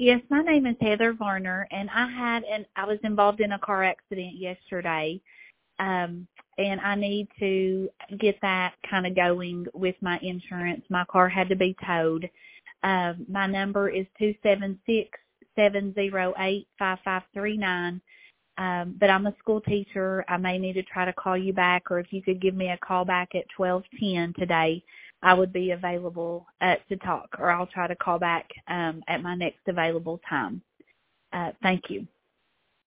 Yes, my name is Heather Varner, and I was involved in a car accident yesterday, and I need to get that kind of going with my insurance. My car had to be towed. My number is 276-708-5539. But I'm a school teacher. I may need to try to call you back, or if you could give me a call back at 12:10 today, I would be available to talk, or I'll try to call back at my next available time. Thank you.